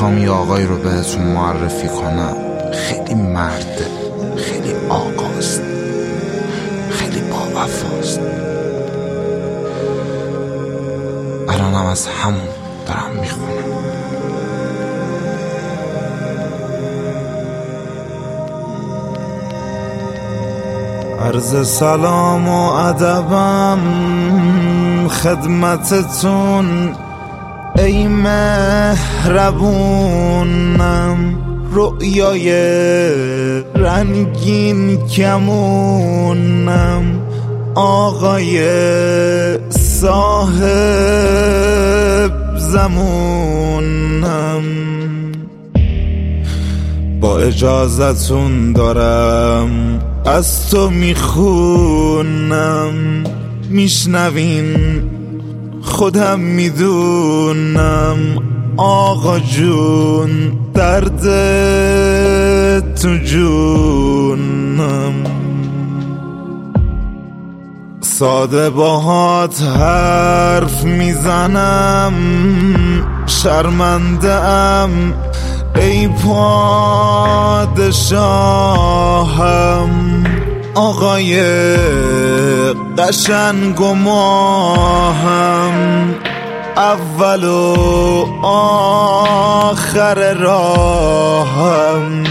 میخوام یه آقایی رو بهتون معرفی کنم. خیلی مرده، خیلی آقاست، خیلی با وفاست. الانم از همون دارم میخونم. عرض سلام و ادبم خدمتتون ای مهربونم، رؤیای رنگین کمونم، آقای صاحب زمونم. با اجازتون دارم از تو میخونم، میشنوین خودم میدونم. آقا جون درد تو جونم، ساده باهات حرف میزنم، شرمنده‌ام ای پادشاهم. آقای قشنگ و ماهم، اول و آخر راهم.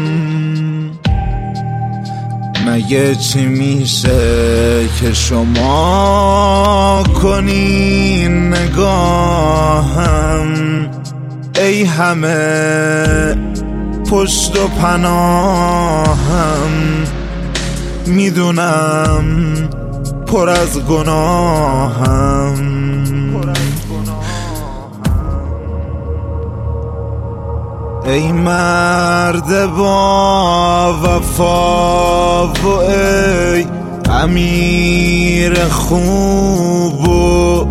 مگه چی میشه که شما کنین نگاهم؟ ای همه پشت و پناهم، میدونم پر از گناهم. ای مرد با وفا و ای امیر خوب و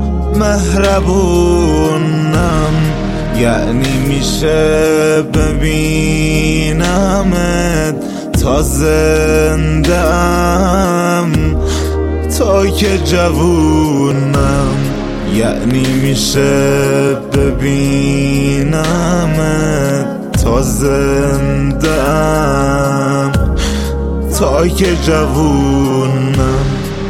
مهربونم، یعنی میشه ببینمت تا زنده‌ام، تا که جوونم. یعنی میشه ببینمت تا زنده‌ام، تا که جوونم.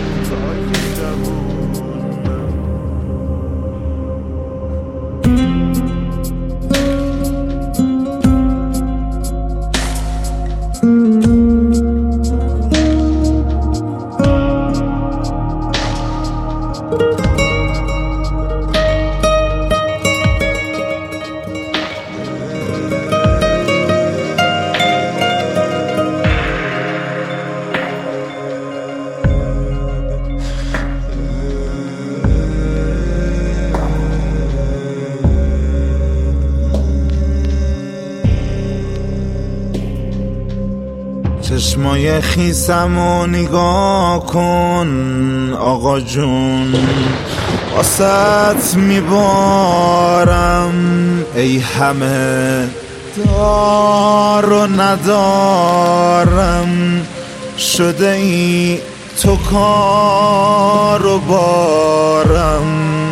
چشمای خیسمو نگاه کن آقا جون، واسط میبارم. ای همه دار و ندارم، شده ای تو کار و بارم.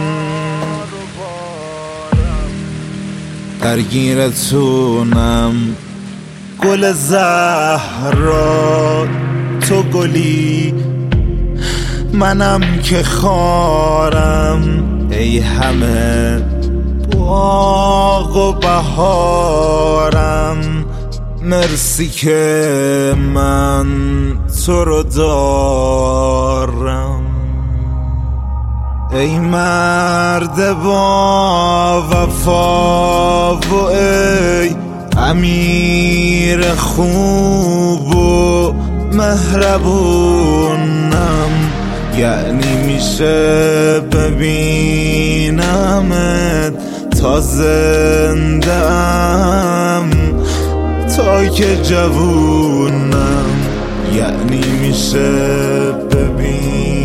درگیرتونم گل زهرا، تو گلی منم که خارم. ای همه باغ و بهارم، مرسی که من تو رو دارم. ای مرد با وفا و ای امیر خوب و مهربونم، یعنی میشه ببینمت تا زنده‌ام، تا که جوونم. یعنی میشه ببینمت